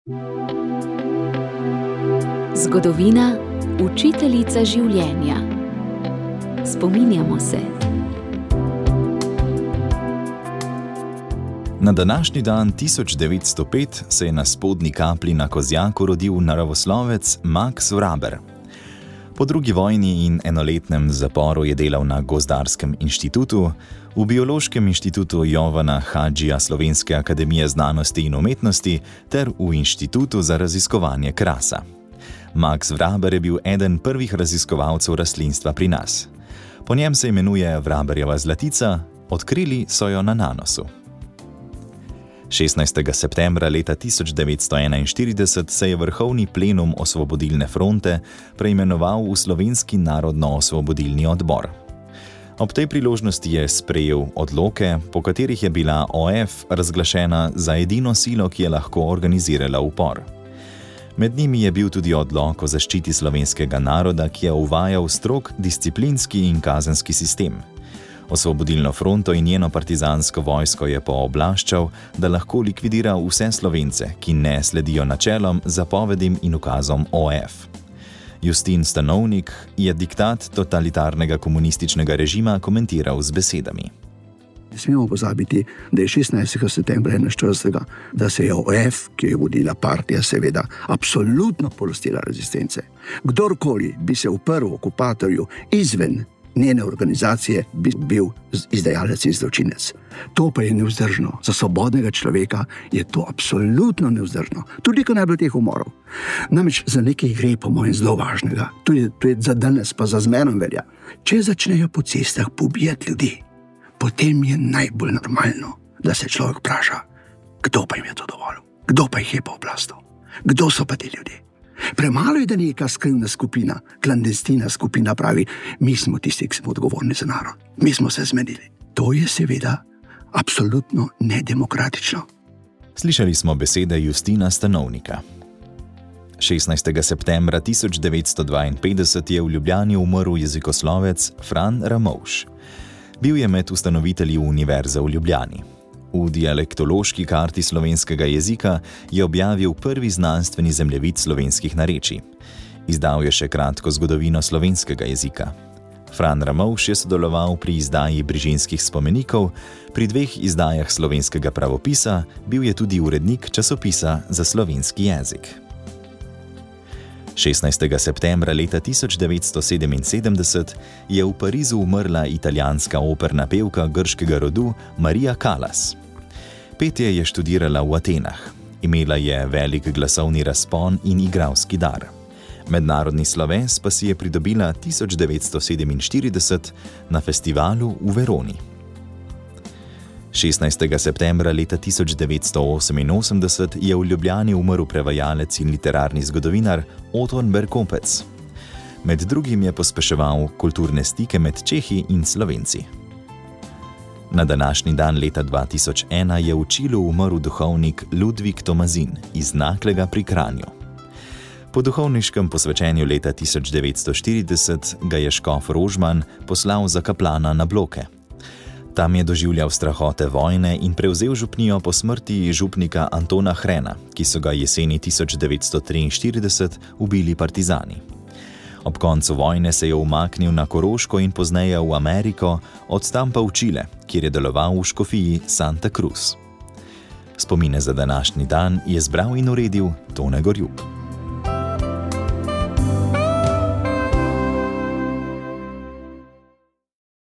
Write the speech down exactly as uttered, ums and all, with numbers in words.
Zgodovina, učiteljica življenja. Spominjamo se. Na današnji dan tisoč devetsto pet se je na spodnji kapli na Kozjaku rodil naravoslovec Max Vraber. Po drugi vojni in enoletnem zaporu je delal na Gozdarskem inštitutu, v Biološkem inštitutu Jovana Hadžija Slovenske akademije znanosti in umetnosti ter v Inštitutu za raziskovanje krasa. Max Vraber je bil eden prvih raziskovalcev rastlinstva pri nas. Po njem se imenuje Vraberjeva zlatica, odkrili so jo na Nanosu. šestnajstega septembra leta tisoč devetsto enainštirideset se je vrhovni plenum Osvobodilne fronte preimenoval v Slovenski narodno-osvobodilni odbor. Ob tej priložnosti je sprejel odloke, po katerih je bila O F razglašena za edino silo, ki je lahko organizirala upor. Med njimi je bil tudi odlok o zaščiti slovenskega naroda, ki je uvajal strog disciplinski in kazenski sistem. Osvobodilno fronto in njeno partizansko vojsko je pooblaščal, da lahko likvidira vse Slovence, ki ne sledijo načelom, zapovedim in ukazom O F. Justin Stanovnik je diktat totalitarnega komunističnega režima komentiral z besedami. Ne smemo pozabiti, da je šestnajstega septembra enainštiridesetega, da se je O F, ki je vodila partija, seveda, absolutno polastila rezistence. Kdorkoli bi se uprl okupatorju izven njene organizacije, bi bil izdajalec in zločinec. To pa je nevzdržno. Za svobodnega človeka je to absolutno nevzdržno. Tudi, ko ne bi teh umorov. Namreč za nekaj gre po mojem zelo važnega. Tudi, tudi za danes, pa za zmerom velja. Če začnejo po cestah pobijati ljudi, potem je najbolj normalno, da se človek vpraša, kdo pa jim je to dovolil? Kdo pa jih je pooblastil? Kdo so pa ti ljudje? Premalo je, da neka skrivna skupina, klandestina skupina pravi, mi smo tisti, ki smo odgovorni za narod. Mi smo se zmenili. To je seveda absolutno nedemokratično. Slišali smo besede Justina Stanovnika. šestnajstega septembra tisoč devetsto dvainpetdeset je v Ljubljani umrl jezikoslovec Fran Ramovš. Bil je med ustanovitelji Univerze v Ljubljani. V dialektološki karti slovenskega jezika je objavil prvi znanstveni zemljevid slovenskih narečij. Izdal je še kratko zgodovino slovenskega jezika. Fran Ramovš je sodeloval pri izdaji Brižinskih spomenikov, pri dveh izdajah slovenskega pravopisa, bil je tudi urednik časopisa za slovenski jezik. šestnajstega septembra leta tisoč devetsto sedeminsedemdeset je v Parizu umrla italijanska operna pevka grškega rodu Maria Callas. Petje je študirala v Atenah. Imela je velik glasovni razpon in igralski dar. Mednarodni sloves pa si je pridobila tisoč devetsto sedeminštirideset na festivalu v Veroni. šestnajstega septembra leta tisoč devetsto oseminosemdeset je v Ljubljani umrl prevajalec in literarni zgodovinar Oton Berkopec. Med drugim je pospeševal kulturne stike med Čehi in Slovenci. Na današnji dan leta dva tisoč ena je v Čilu umrl duhovnik Ludvik Tomazin iz Naklega pri Kranju. Po duhovniškem posvečenju leta tisoč devetsto štirideset ga je škof Rožman poslal za kaplana na Bloke. Tam je doživljal strahote vojne in prevzel župnijo po smrti župnika Antona Hrena, ki so ga jeseni tisoč devetsto triinštirideset ubili partizani. Ob koncu vojne se je umaknil na Koroško in pozneje v Ameriko, od tam pa v Čile, kjer je deloval v škofiji Santa Cruz. Spomine za današnji dan je zbral in uredil Tone Gorjup.